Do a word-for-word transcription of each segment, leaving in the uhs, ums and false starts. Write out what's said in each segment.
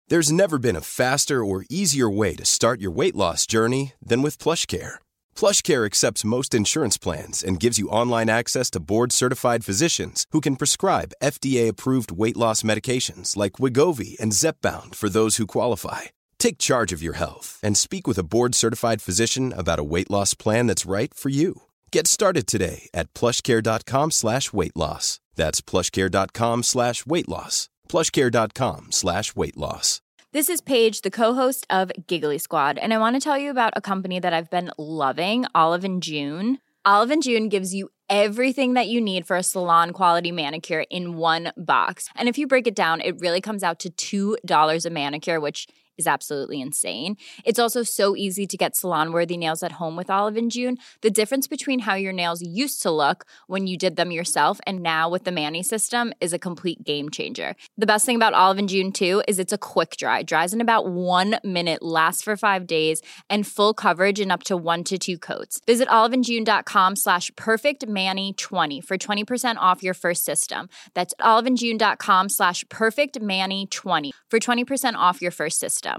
There's never been a faster or easier way to start your weight loss journey than with PlushCare. PlushCare accepts most insurance plans and gives you online access to board-certified physicians who can prescribe F D A-approved weight loss medications like Wegovy and Zepbound for those who qualify. Take charge of your health and speak with a board-certified physician about a weight loss plan that's right for you. Get started today at plushcare.com slash weight loss. That's plushcare.com slash weight loss. plushcare.com slash weight loss. This is Paige, the co-host of Giggly Squad, and I want to tell you about a company that I've been loving, Olive and June. Olive and June gives you everything that you need for a salon-quality manicure in one box. And if you break it down, it really comes out to two dollars a manicure, which is absolutely insane. It's also so easy to get salon-worthy nails at home with Olive and June. The difference between how your nails used to look when you did them yourself and now with the Mani system is a complete game changer. The best thing about Olive and June, too, is it's a quick dry. Dries in about one minute, lasts for five days, and full coverage in up to one to two coats. Visit oliveandjune.com slash perfectmani20 for twenty percent off your first system. That's oliveandjune.com slash perfectmani20 for twenty percent off your first system.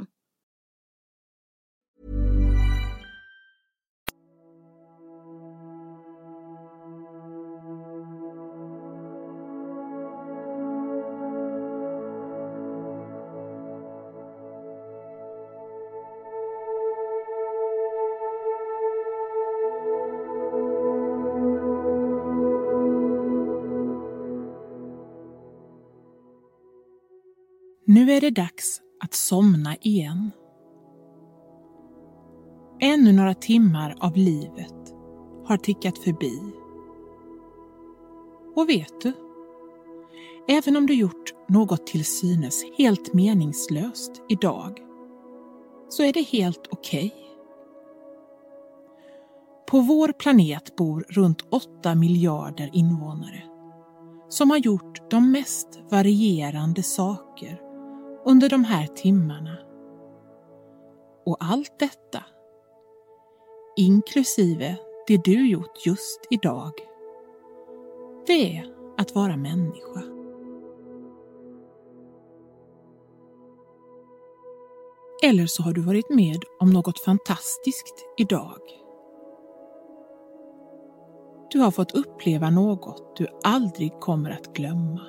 Nu är det dags att somna igen. Ännu några timmar av livet har tickat förbi. Och vet du? Även om du gjort något till synes helt meningslöst idag, så är det helt okej. På vår planet bor runt åtta miljarder invånare som har gjort de mest varierande saker under de här timmarna. Och allt detta, inklusive det du gjort just idag, det är att vara människa. Eller så har du varit med om något fantastiskt idag. Du har fått uppleva något du aldrig kommer att glömma.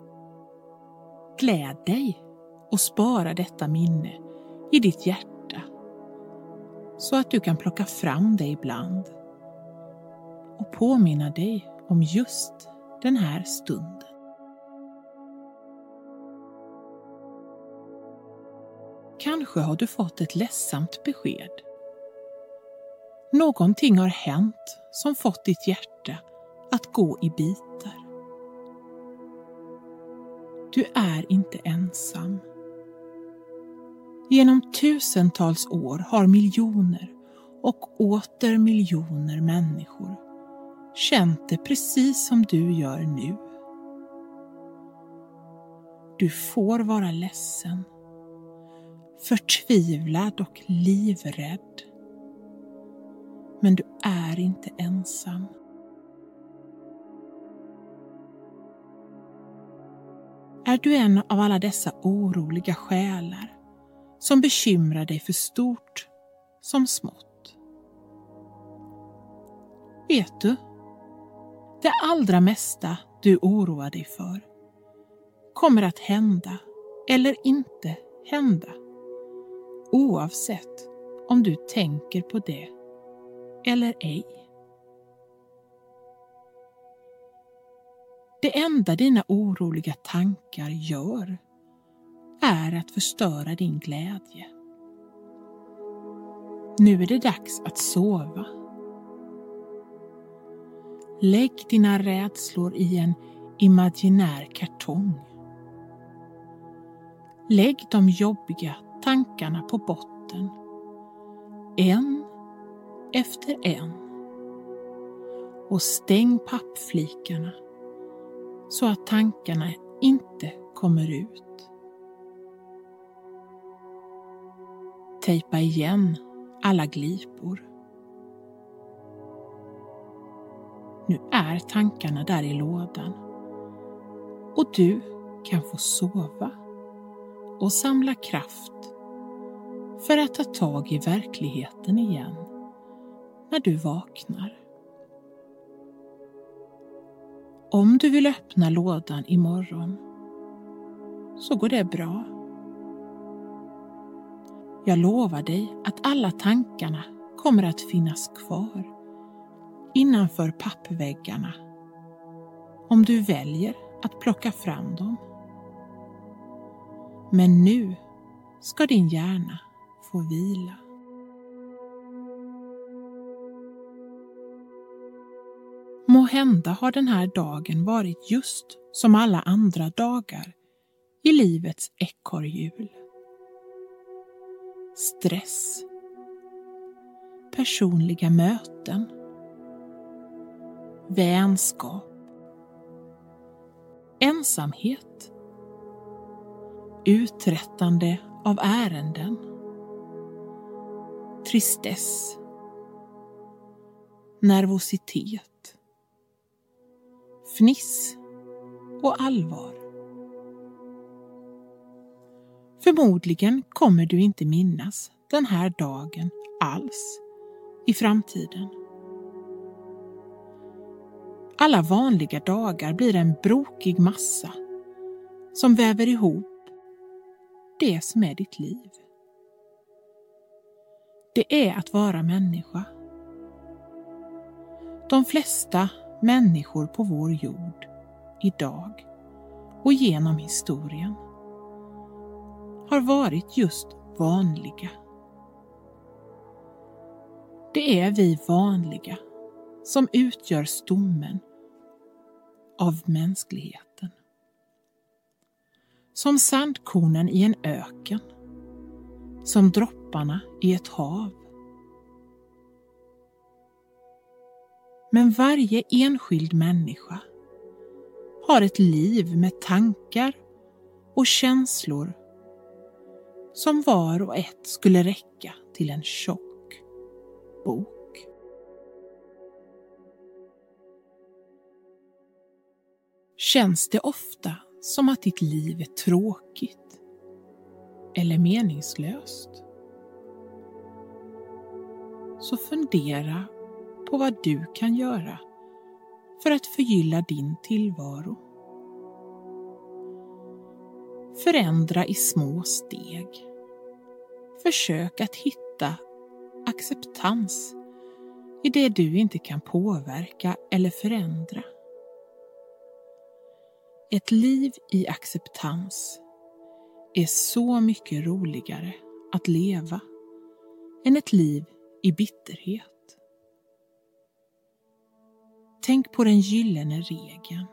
Gläd dig och spara detta minne i ditt hjärta så att du kan plocka fram det ibland och påminna dig om just den här stunden. Kanske har du fått ett ledsamt besked. Någonting har hänt som fått ditt hjärta att gå i bitar. Du är inte ensam. Genom tusentals år har miljoner och åter miljoner människor känt det precis som du gör nu. Du får vara ledsen, förtvivlad och livrädd. Men du är inte ensam. Är du en av alla dessa oroliga själar som bekymrar dig för stort som smått? Vet du, det allra mesta du oroar dig för kommer att hända eller inte hända, oavsett om du tänker på det eller ej. Det enda dina oroliga tankar gör är att förstöra din glädje. Nu är det dags att sova. Lägg dina rädslor i en imaginär kartong. Lägg de jobbiga tankarna på botten, en efter en, och stäng pappflikarna så att tankarna inte kommer ut. Tejpa igen alla glipor. Nu är tankarna där i lådan och du kan få sova och samla kraft för att ta tag i verkligheten igen när du vaknar. Om du vill öppna lådan imorgon så går det bra. Jag lovar dig att alla tankarna kommer att finnas kvar innanför pappväggarna om du väljer att plocka fram dem. Men nu ska din hjärna få vila. Må hända har den här dagen varit just som alla andra dagar i livets ekorrhjul. Stress, personliga möten, vänskap, ensamhet, uträttande av ärenden, tristess, nervositet, fniss och allvar. Förmodligen kommer du inte minnas den här dagen alls i framtiden. Alla vanliga dagar blir en brokig massa som väver ihop det som är ditt liv. Det är att vara människa. De flesta människor på vår jord idag och genom historien har varit just vanliga. Det är vi vanliga som utgör stommen av mänskligheten. Som sandkornen i en öken, som dropparna i ett hav. Men varje enskild människa har ett liv med tankar och känslor som var och ett skulle räcka till en tjock bok. Känns det ofta som att ditt liv är tråkigt eller meningslöst? Så fundera på vad du kan göra för att förgylla din tillvaro. Förändra i små steg. Försök att hitta acceptans i det du inte kan påverka eller förändra. Ett liv i acceptans är så mycket roligare att leva än ett liv i bitterhet. Tänk på den gyllene regeln.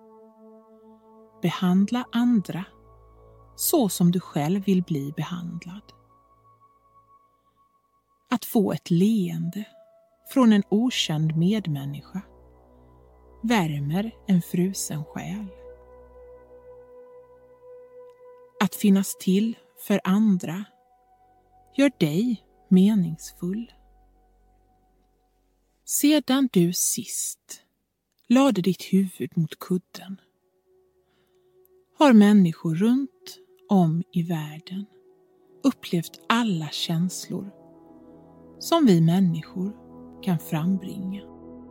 Behandla andra så som du själv vill bli behandlad. Att få ett leende från en okänd medmänniska värmer en frusen själ. Att finnas till för andra gör dig meningsfull. Sedan du sist lade ditt huvud mot kudden har människor runt om i världen upplevt alla känslor som vi människor kan frambringa.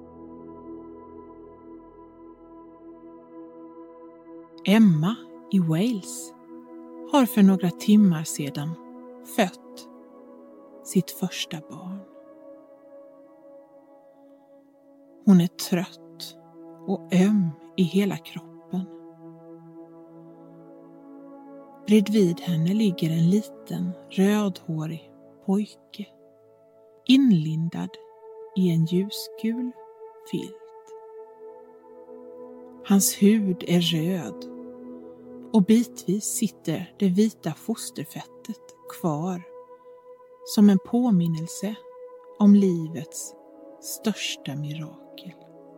Emma i Wales har för några timmar sedan fött sitt första barn. Hon är trött och öm i hela kroppen. Bredvid henne ligger en liten rödhårig pojke inlindad i en ljusgul filt. Hans hud är röd och bitvis sitter det vita fosterfettet kvar som en påminnelse om livets största mirakel.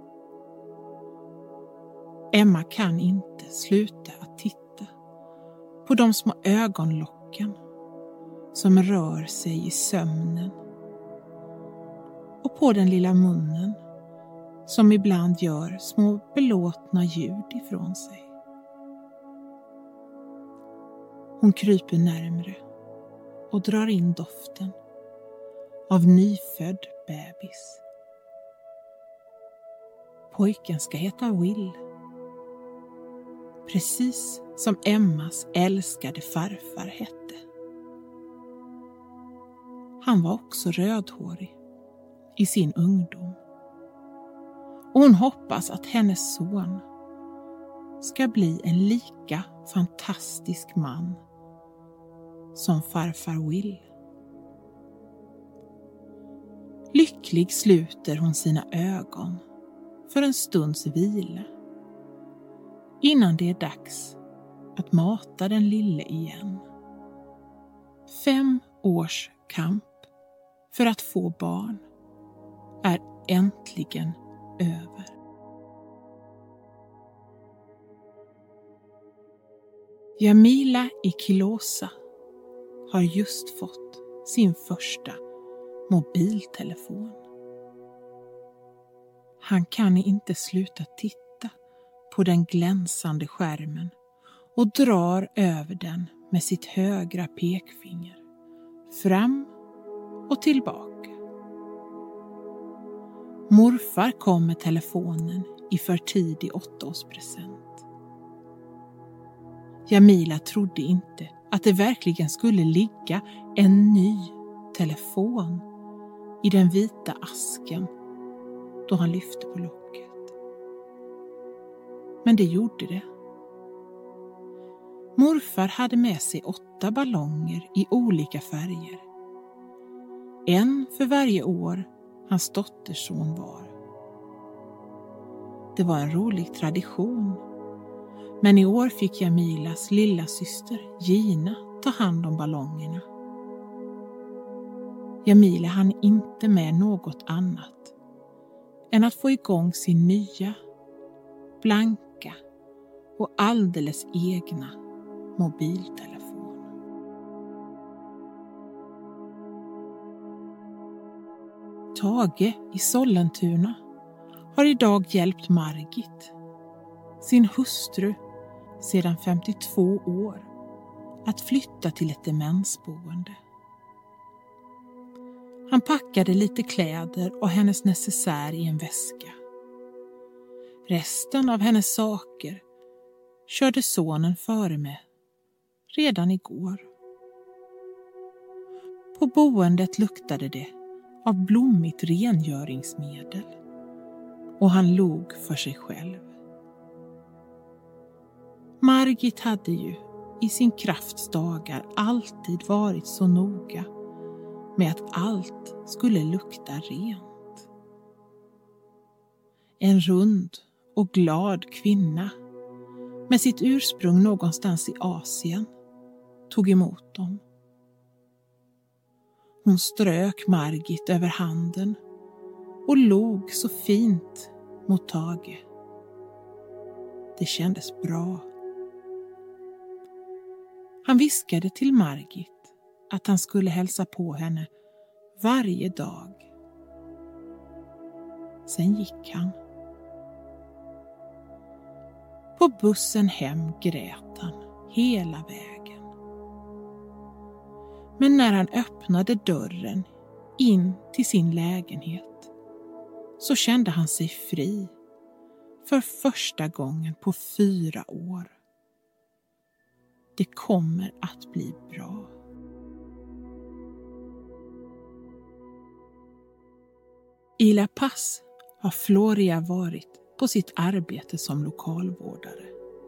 Emma kan inte sluta att titta på de små ögonlocken som rör sig i sömnen och på den lilla munnen som ibland gör små belåtna ljud ifrån sig. Hon kryper närmre och drar in doften av nyfödd bebis. Pojken ska heta Will. Precis som Emmas älskade farfar hette. Han var också rödhårig i sin ungdom. Och hon hoppas att hennes son ska bli en lika fantastisk man som farfar Will. Lycklig sluter hon sina ögon för en stunds vila innan det är dags att mata den lille igen. Fem års kamp för att få barn är äntligen över. Jamila Ikilosa har just fått sin första mobiltelefon. Han kan inte sluta titta på den glänsande skärmen och drar över den med sitt högra pekfinger, fram och tillbaka. Morfar kom med telefonen i för tidig åttaårspresent. Jamila trodde inte att det verkligen skulle ligga en ny telefon i den vita asken då han lyfte på locket. Men det gjorde det. Morfar hade med sig åtta ballonger i olika färger. En för varje år hans dotterson var. Det var en rolig tradition. Men i år fick Jamilas lilla syster Gina ta hand om ballongerna. Jamila hann inte med något annat än att få igång sin nya, blanka och alldeles egna mobiltelefon. Tage i Sollentuna har idag hjälpt Margit, sin hustru sedan femtiotvå år, att flytta till ett demensboende. Han packade lite kläder och hennes necessär i en väska. Resten av hennes saker körde sonen före med redan igår. På boendet luktade det av blommigt rengöringsmedel och han log för sig själv. Margit hade ju i sin krafts dagar alltid varit så noga med att allt skulle lukta rent. En rund och glad kvinna med sitt ursprung någonstans i Asien tog emot dem. Hon strök Margit över handen och log så fint mot Tage. Det kändes bra. Han viskade till Margit att han skulle hälsa på henne varje dag. Sen gick han. På bussen hem grät han hela vägen. Men när han öppnade dörren in till sin lägenhet så kände han sig fri för första gången på fyra år. Det kommer att bli bra. I La Paz har Floria varit på sitt arbete som lokalvårdare.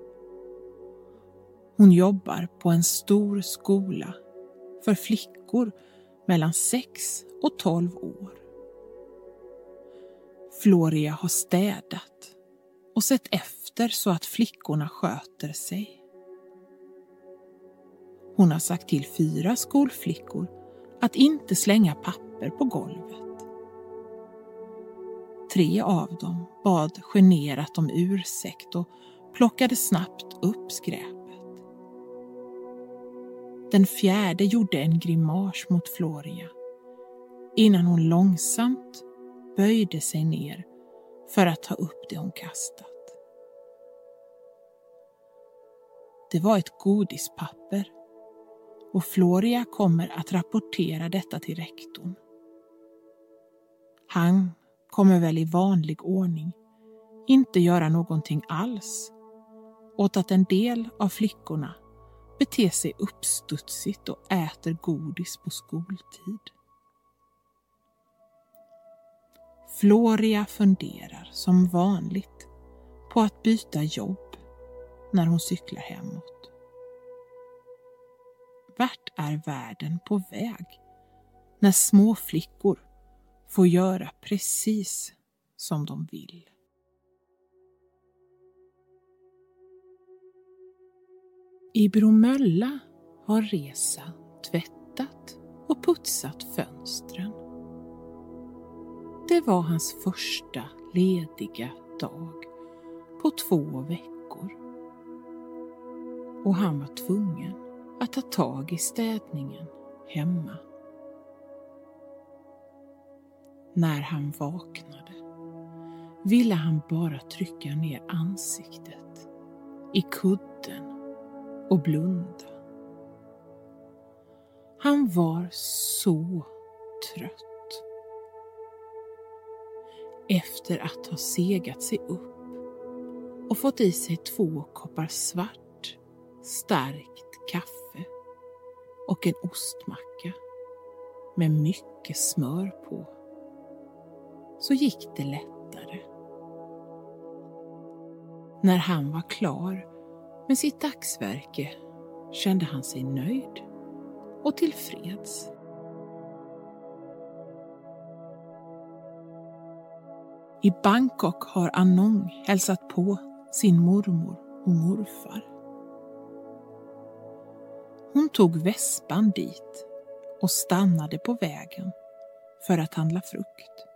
Hon jobbar på en stor skola för flickor mellan sex och tolv år. Floria har städat och sett efter så att flickorna sköter sig. Hon har sagt till fyra skolflickor att inte slänga papper på golvet. Tre av dem bad generat om ursäkt och plockade snabbt upp skräpet. Den fjärde gjorde en grimas mot Floria innan hon långsamt böjde sig ner för att ta upp det hon kastat. Det var ett godispapper och Floria kommer att rapportera detta till rektorn. Han kommer väl i vanlig ordning inte göra någonting alls åt att en del av flickorna beter sig uppstudsigt och äter godis på skoltid. Floria funderar som vanligt på att byta jobb när hon cyklar hemåt. Vart är världen på väg när små flickor får göra precis som de vill? I Bromölla har Reza tvättat och putsat fönstren. Det var hans första lediga dag på två veckor. Och han var tvungen att ta tag i städningen hemma. När han vaknade ville han bara trycka ner ansiktet i kudden och blunda. Han var så trött. Efter att ha segat sig upp och fått i sig två koppar svart, starkt kaffe och en ostmacka med mycket smör på, så gick det lättare. När han var klar med sitt dagsverke kände han sig nöjd och tillfreds. I Bangkok har Anong hälsat på sin mormor och morfar. Hon tog vespan dit och stannade på vägen för att handla frukt.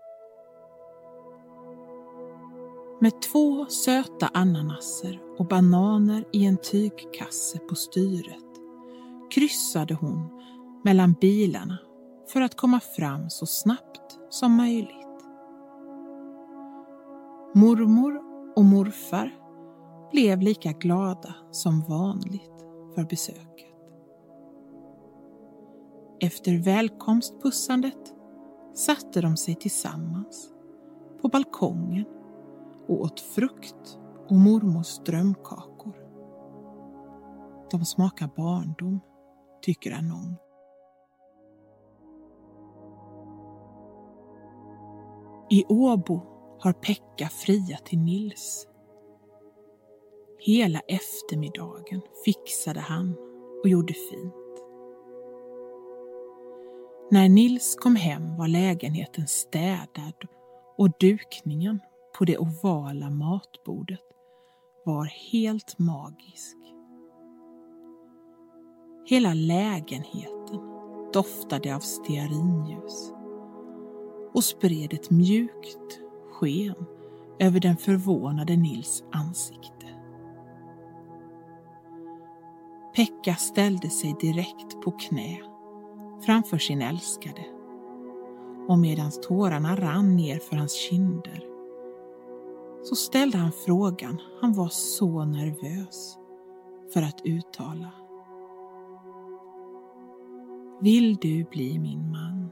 Med två söta ananaser och bananer i en tygkasse på styret kryssade hon mellan bilarna för att komma fram så snabbt som möjligt. Mormor och morfar blev lika glada som vanligt för besöket. Efter välkomstpussandet satte de sig tillsammans på balkongen och åt frukt och mormors drömkakor. De smakar barndom, tycker Anong. I Åbo har Pekka friat till Nils. Hela eftermiddagen fixade han och gjorde fint. När Nils kom hem var lägenheten städad och dukningen på det ovala matbordet var helt magisk. Hela lägenheten doftade av stearinljus och spred ett mjukt sken över den förvånade Nils ansikte. Pekka ställde sig direkt på knä framför sin älskade, och medans tårarna rann ner för hans kinder så ställde han frågan han var så nervös för att uttala. Vill du bli min man?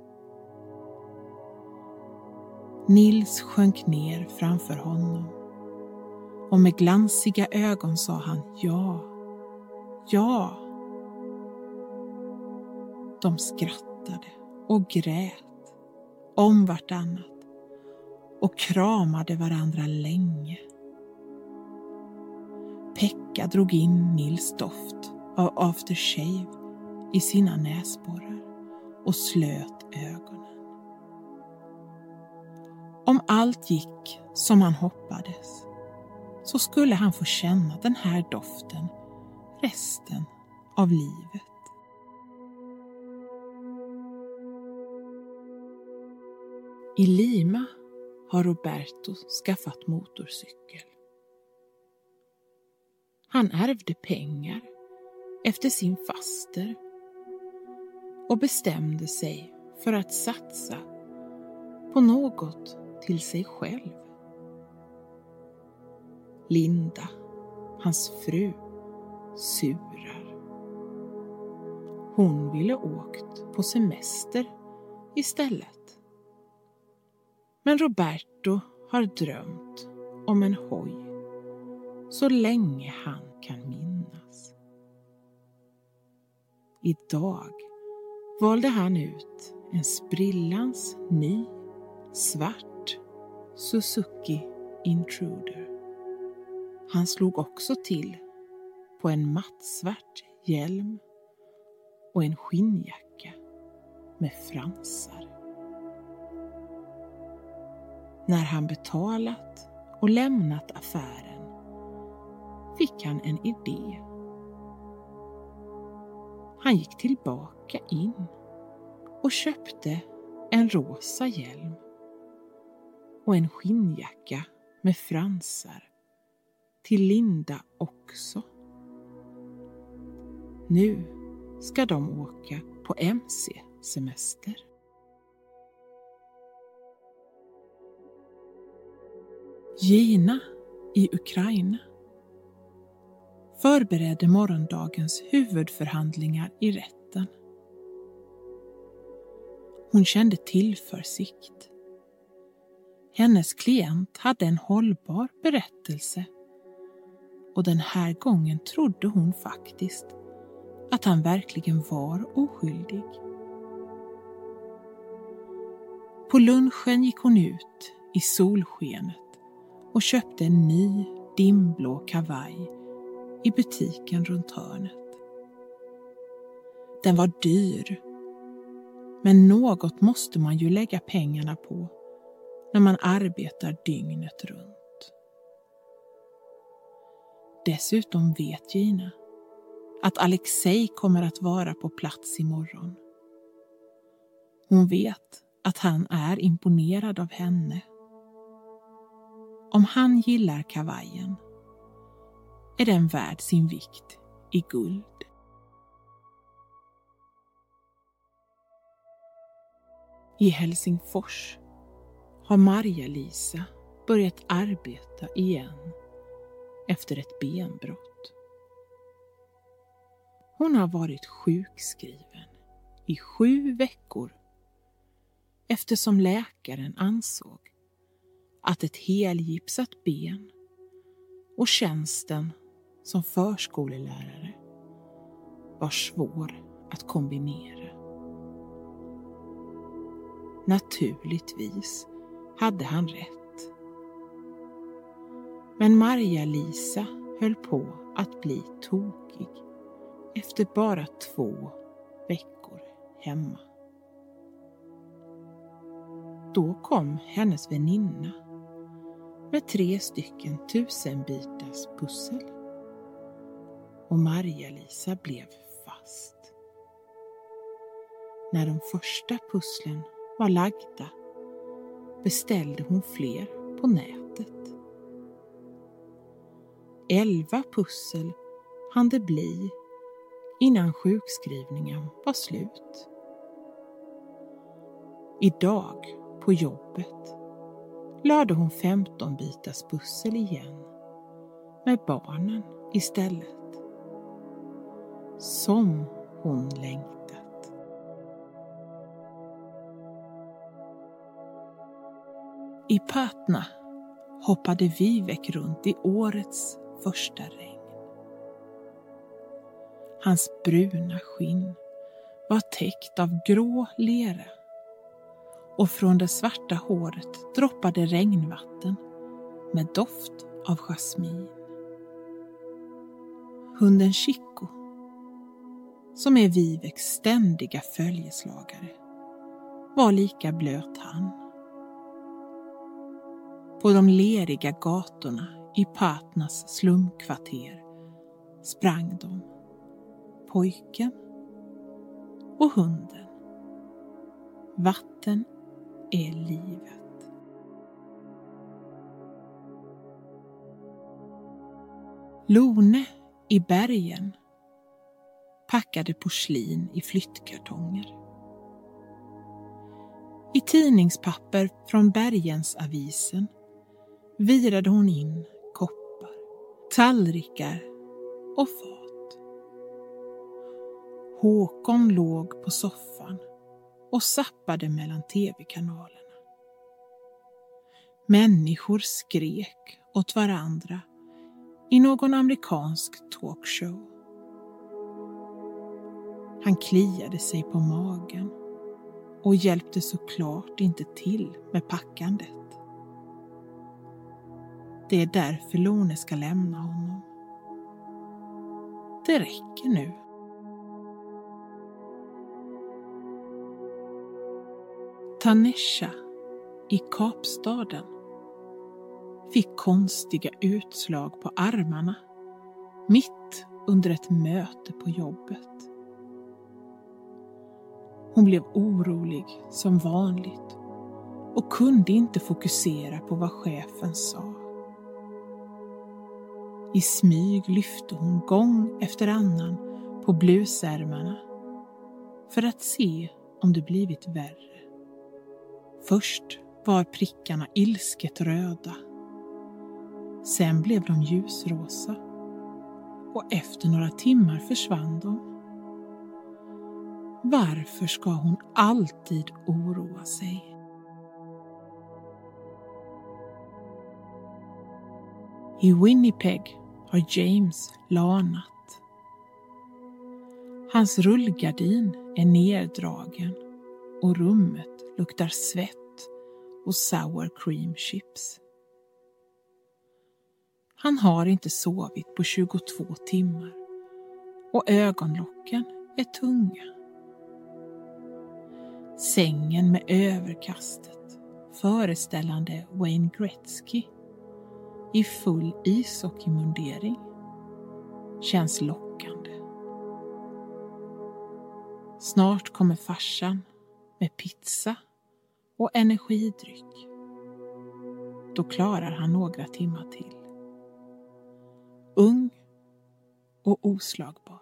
Nils sjönk ner framför honom och med glansiga ögon sa han ja, ja. De skrattade och grät om vartannat och kramade varandra länge. Pekka drog in Nils doft av aftershave i sina näsborrar och slöt ögonen. Om allt gick som han hoppades så skulle han få känna den här doften resten av livet. I Lima har Roberto skaffat motorcykel. Han ärvde pengar efter sin faster och bestämde sig för att satsa på något till sig själv. Linda, hans fru, surar. Hon ville åkt på semester istället. Men Roberto har drömt om en hoj så länge han kan minnas. Idag valde han ut en sprillans ny svart Suzuki Intruder. Han slog också till på en mattsvart hjälm och en skinnjacka med fransar. När han betalat och lämnat affären fick han en idé. Han gick tillbaka in och köpte en rosa hjälm och en skinnjacka med fransar till Linda också. Nu ska de åka på M C-semester. Gina i Ukraina förberedde morgondagens huvudförhandlingar i rätten. Hon kände tillförsikt. Hennes klient hade en hållbar berättelse och den här gången trodde hon faktiskt att han verkligen var oskyldig. På lunchen gick hon ut i solskenet och köpte en ny dimblå kavaj i butiken runt hörnet. Den var dyr, men något måste man ju lägga pengarna på när man arbetar dygnet runt. Dessutom vet Gina att Alexej kommer att vara på plats imorgon. Hon vet att han är imponerad av henne. Om han gillar kavajen är den värd sin vikt i guld. I Helsingfors har Maria-Lisa börjat arbeta igen efter ett benbrott. Hon har varit sjukskriven i sju veckor eftersom läkaren ansåg att ett helgipsat ben och tjänsten som förskolelärare var svår att kombinera. Naturligtvis hade han rätt. Men Maria-Lisa höll på att bli tokig efter bara två veckor hemma. Då kom hennes väninna med tre stycken tusenbitars pussel och Maria-Lisa blev fast. När de första pusslen var lagda beställde hon fler på nätet. Elva pussel hann det bli innan sjukskrivningen var slut. Idag på jobbet lade hon femton bitars pussel igen med barnen istället. Som hon längtat. I Patna hoppade Vivek runt i årets första regn. Hans bruna skinn var täckt av grå lera och från det svarta håret droppade regnvatten med doft av jasmin. Hunden Chico, som är Viveks ständiga följeslagare, var lika blöt han. På de leriga gatorna i Patnas slumkvarter sprang de, pojken och hunden. Vatten är livet. Lone i bergen packade porslin i flyttkartonger. I tidningspapper från Bergensavisen virade hon in koppar, tallrikar och fat. Håkon låg på soffan och zappade mellan tv-kanalerna. Människor skrek åt varandra i någon amerikansk talkshow. Han kliade sig på magen och hjälpte såklart inte till med packandet. Det är därför Lone ska lämna honom. Det räcker nu. Tanesha i Kapstaden fick konstiga utslag på armarna mitt under ett möte på jobbet. Hon blev orolig som vanligt och kunde inte fokusera på vad chefen sa. I smyg lyfte hon gång efter annan på blusärmarna för att se om det blivit värre. Först var prickarna ilsket röda. Sen blev de ljusrosa. Och efter några timmar försvann de. Varför ska hon alltid oroa sig? I Winnipeg har James lanat. Hans rullgardin är neddragen och rummet luktar svett och sour cream chips. Han har inte sovit på tjugotvå timmar och ögonlocken är tunga. Sängen med överkastet föreställande Wayne Gretzky i full ishockeymundering känns lockande. Snart kommer farsan med pizza och energidryck. Då klarar han några timmar till. Ung och oslagbar.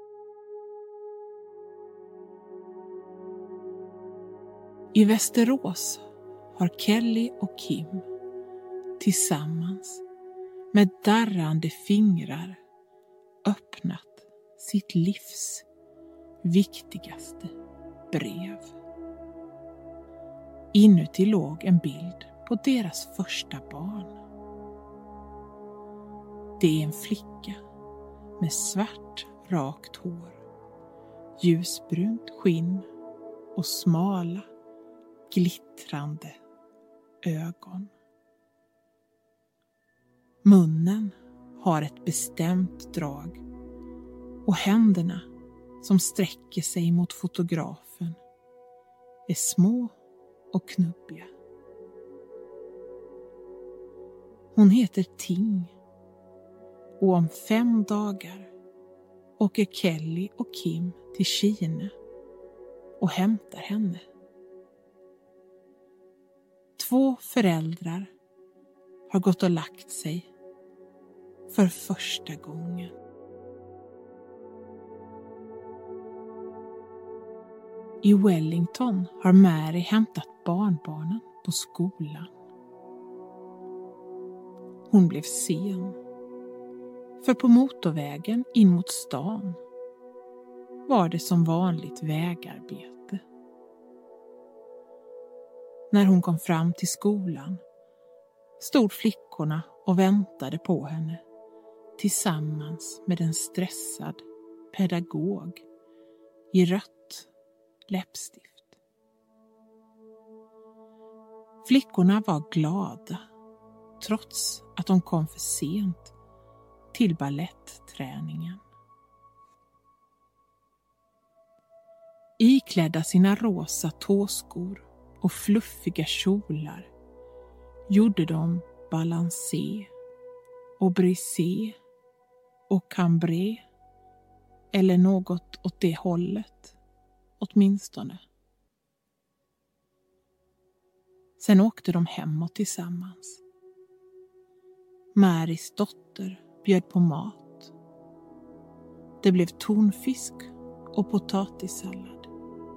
I Västerås har Kelly och Kim tillsammans med darrande fingrar öppnat sitt livs viktigaste brev. Inuti låg en bild på deras första barn. Det är en flicka med svart, rakt hår, ljusbrunt skinn och smala, glittrande ögon. Munnen har ett bestämt drag och händerna som sträcker sig mot fotografen är små och knubbiga. Hon heter Ting och om fem dagar åker Kelly och Kim till Kina och hämtar henne. Två föräldrar har gått och lagt sig för första gången. I Wellington har Mary hämtat barnbarnen på skolan. Hon blev sen, för på motorvägen in mot stan var det som vanligt vägarbete. När hon kom fram till skolan stod flickorna och väntade på henne tillsammans med en stressad pedagog i rött läppstift. Flickorna var glada trots att de kom för sent till ballettträningen. Iklädda sina rosa tåskor och fluffiga kjolar gjorde de balancé och brisé och cambré eller något åt det hållet, åtminstone. Sen åkte de hemåt tillsammans. Marys dotter bjöd på mat. Det blev tonfisk och potatissallad.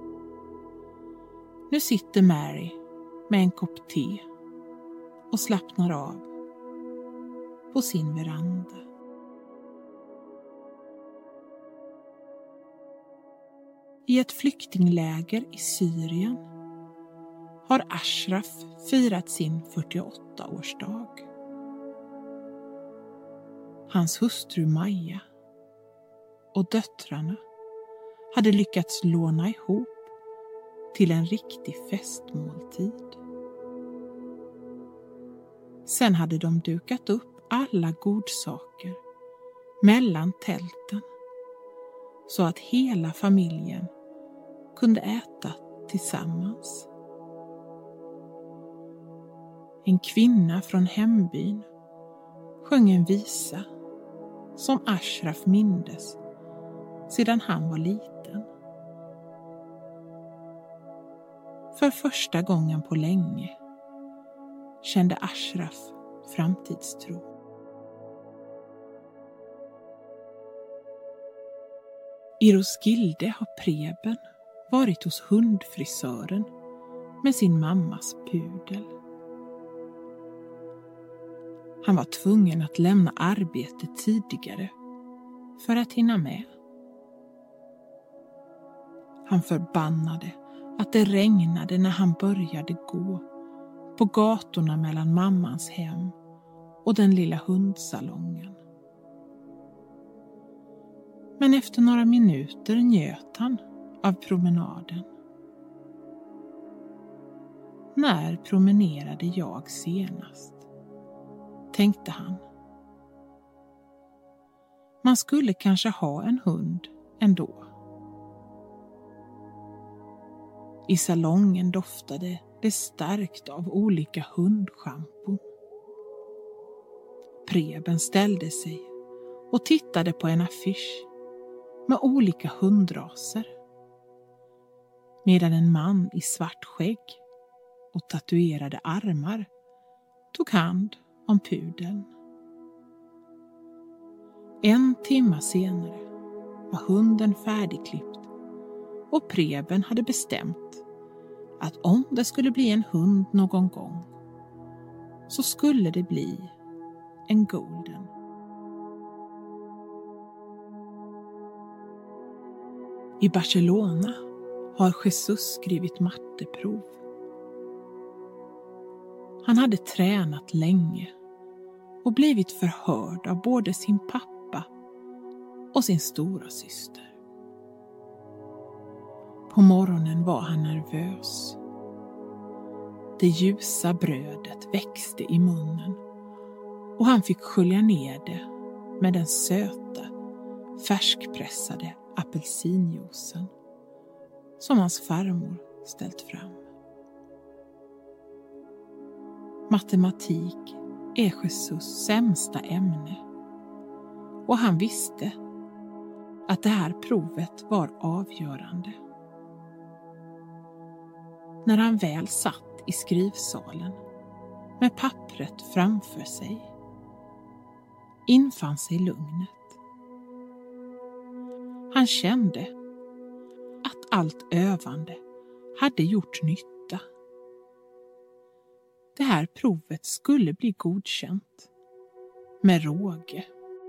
Nu sitter Mary med en kopp te och slappnar av på sin veranda. . i ett flyktingläger i Syrien har Ashraf firat sin fyrtioåttaårsdag. Hans hustru Maja och döttrarna hade lyckats låna ihop till en riktig festmåltid. Sen hade de dukat upp alla godsaker mellan tälten så att hela familjen kunde äta tillsammans. En kvinna från hembyn sjöng en visa som Ashraf mindes sedan han var liten. För första gången på länge kände Ashraf framtidstro. I Roskilde har Preben varit hos hundfrisören med sin mammas pudel. Han var tvungen att lämna arbetet tidigare för att hinna med. Han förbannade att det regnade när han började gå på gatorna mellan mammans hem och den lilla hundsalongen. Men efter några minuter njöt han av promenaden. När promenerade jag senast? Tänkte han. Man skulle kanske ha en hund ändå. I salongen doftade det starkt av olika hundschampon. Preben ställde sig och tittade på en affisch med olika hundraser. Medan en man i svart skägg och tatuerade armar tog hand om pudeln. En timme senare var hunden färdigklippt och Preben hade bestämt att om det skulle bli en hund någon gång så skulle det bli en golden. I Barcelona har Jesus skrivit matteprov. Han hade tränat länge och blivit förhörd av både sin pappa och sin stora syster. På morgonen var han nervös. Det ljusa brödet växte i munnen och han fick skölja ner det med den söta, färskpressade apelsinjuicen som hans farmor ställt fram. Matematik är Jesus sämsta ämne och han visste att det här provet var avgörande. När han väl satt i skrivsalen med pappret framför sig infann sig lugnet. Han kände att allt övande hade gjort nytta. Det här provet skulle bli godkänt med råge.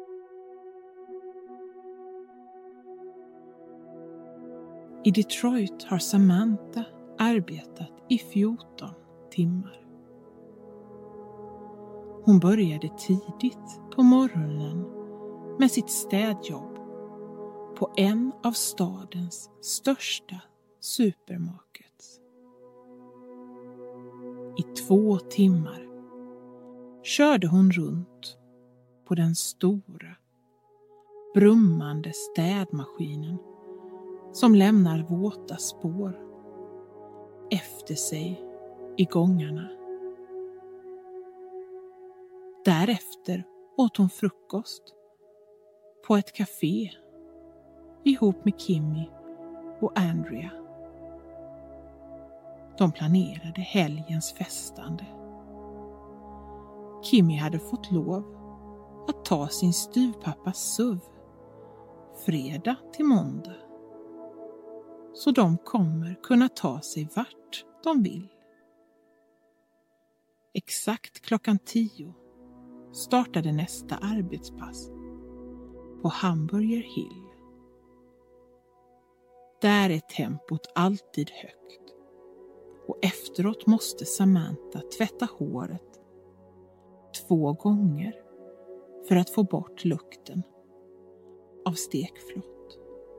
I Detroit har Samantha arbetat i fjorton timmar. Hon började tidigt på morgonen med sitt städjobb på en av stadens största supermarkets. I två timmar körde hon runt på den stora, brummande städmaskinen som lämnar våta spår efter sig i gångarna. Därefter åt hon frukost på ett café ihop med Kimmy och Andrea. De planerade helgens festande. Kimmy hade fått lov att ta sin styvpappas S U V fredag till måndag. Så de kommer kunna ta sig vart de vill. Exakt klockan tio startade nästa arbetspass på Hamburger Hill. Där är tempot alltid högt. Och efteråt måste Samantha tvätta håret två gånger för att få bort lukten av stekflott.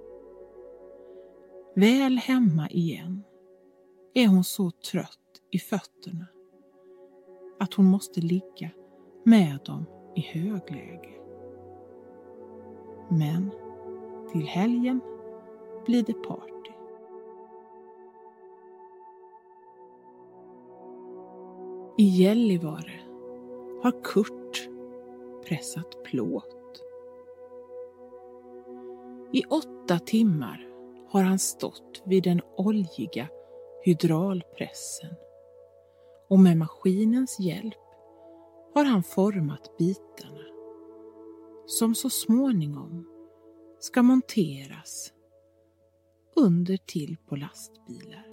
Väl hemma igen är hon så trött i fötterna att hon måste ligga med dem i högläge. Men till helgen blir det party. I Gällivare har Kurt pressat plåt. I åtta timmar har han stått vid den oljiga hydraulpressen och med maskinens hjälp har han format bitarna som så småningom ska monteras under till på lastbilar.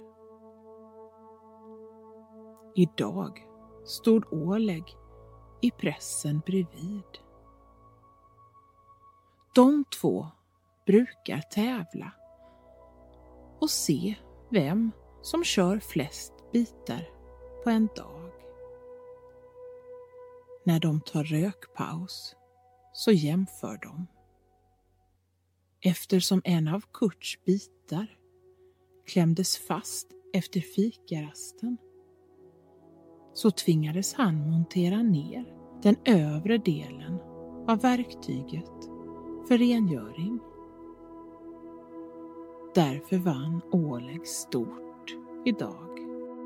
Idag stod Oleg i pressen bredvid. De två brukar tävla och se vem som kör flest bitar på en dag. När de tar rökpaus så jämför de. Eftersom en av Kurts bitar klämdes fast efter fikarasten så tvingades han montera ner den övre delen av verktyget för rengöring. Därför vann Oleg stort idag.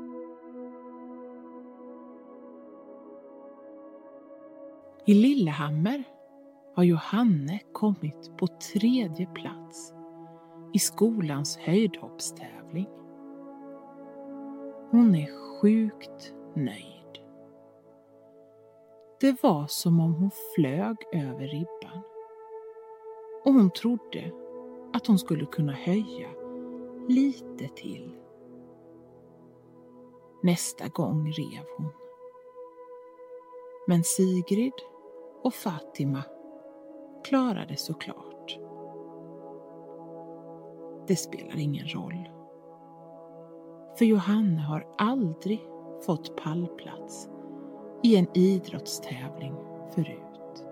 I Lillehammer har Johanne kommit på tredje plats i skolans höjdhoppstävling. Hon är sjukt nöjd. Det var som om hon flög över ribban. Och hon trodde att hon skulle kunna höja lite till. Nästa gång rev hon. Men Sigrid och Fatima klarade såklart. Det spelar ingen roll. För Johanne har aldrig fått pallplats i en idrottstävling förut.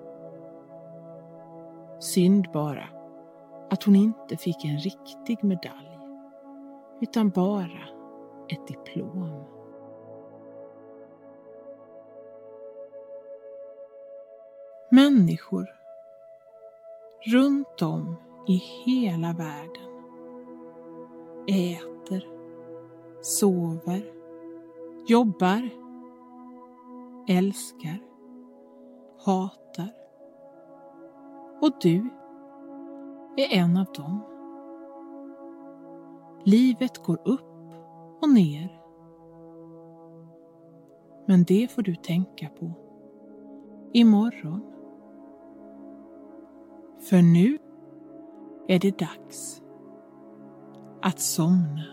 Synd bara att hon inte fick en riktig medalj utan bara ett diplom. Människor runt om i hela världen äter, sover, jobbar, älskar, hatar. Och du är en av dem. Livet går upp och ner. Men det får du tänka på imorgon. För nu är det dags att somna.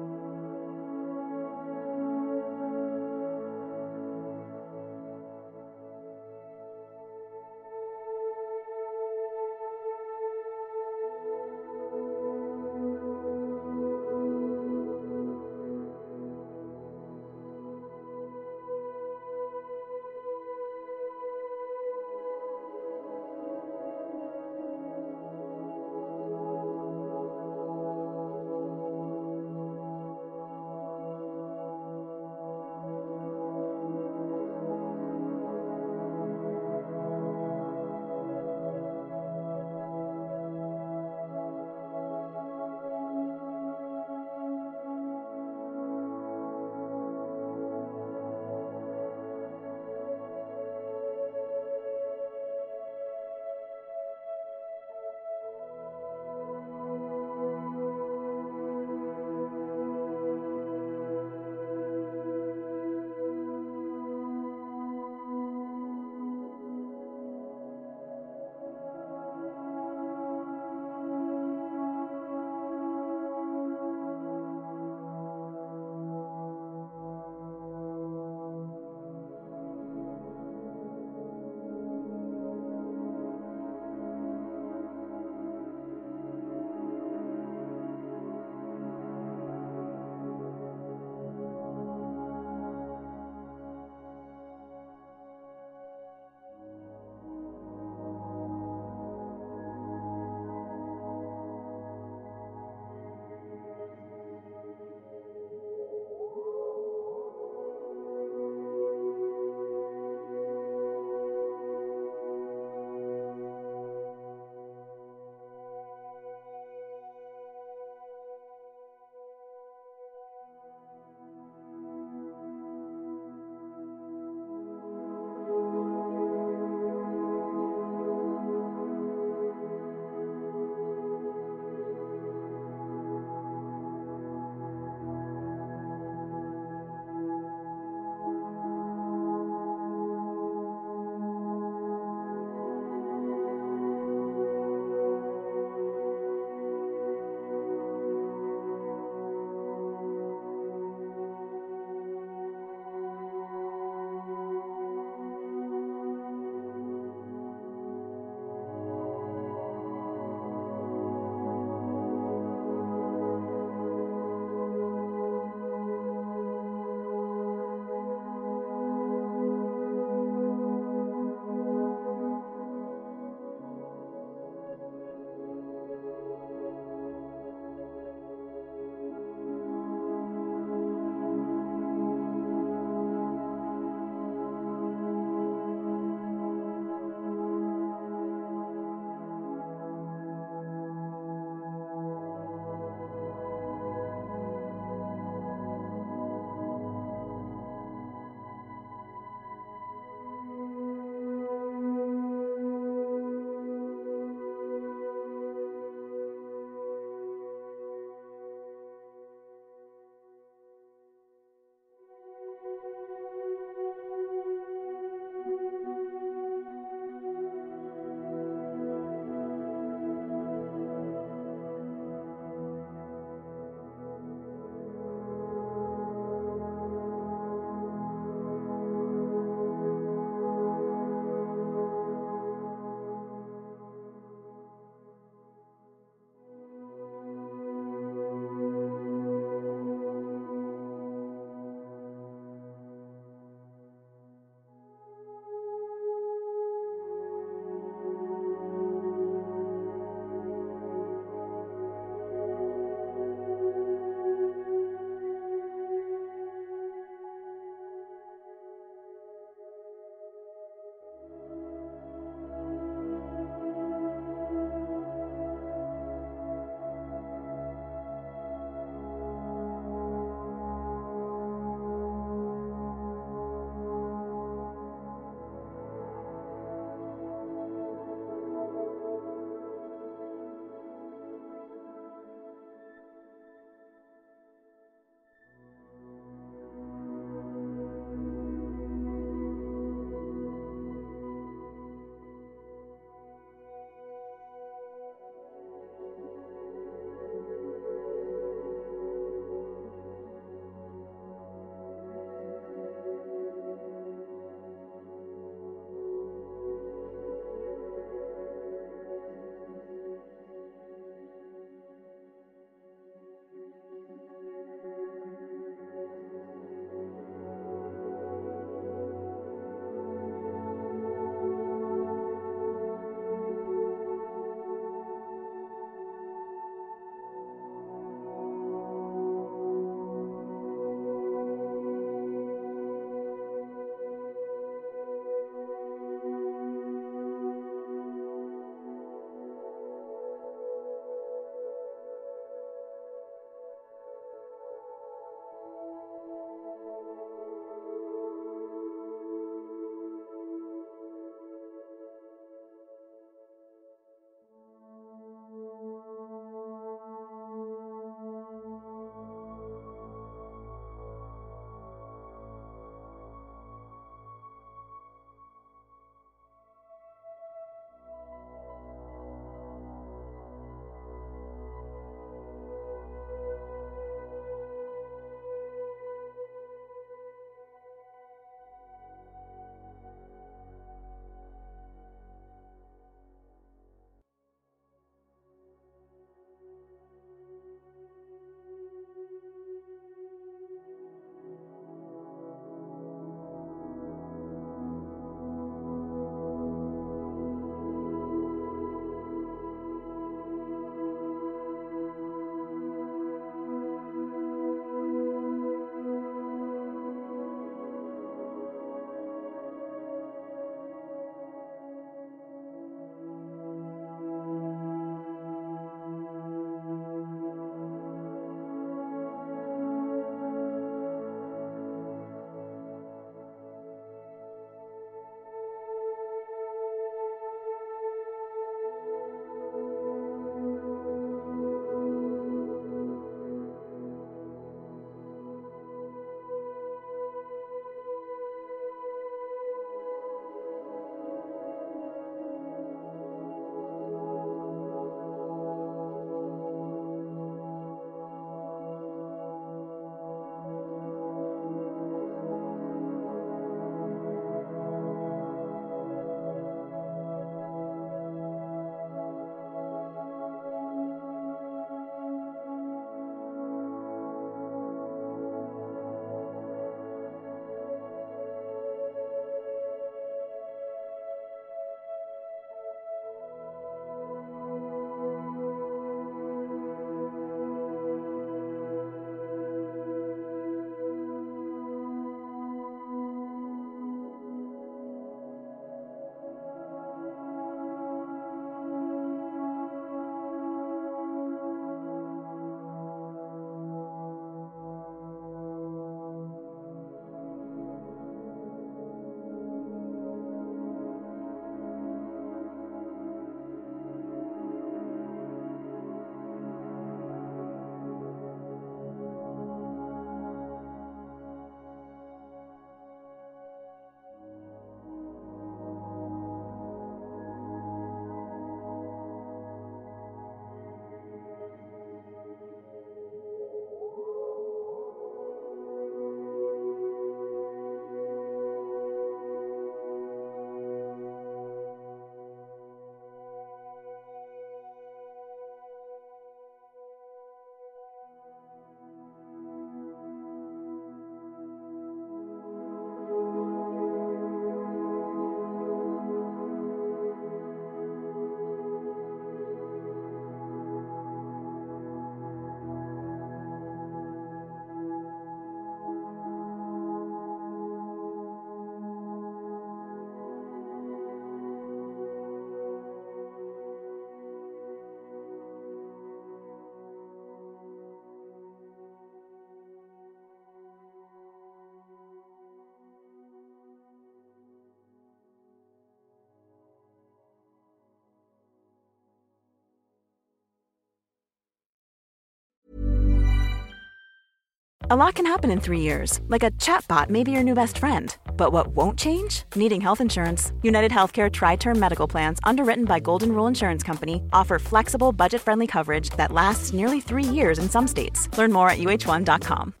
A lot can happen in three years, like a chatbot may be your new best friend. But what won't change? Needing health insurance. United Healthcare Tri-Term Medical Plans, underwritten by Golden Rule Insurance Company, offer flexible, budget-friendly coverage that lasts nearly three years in some states. Learn more at U H one dot com.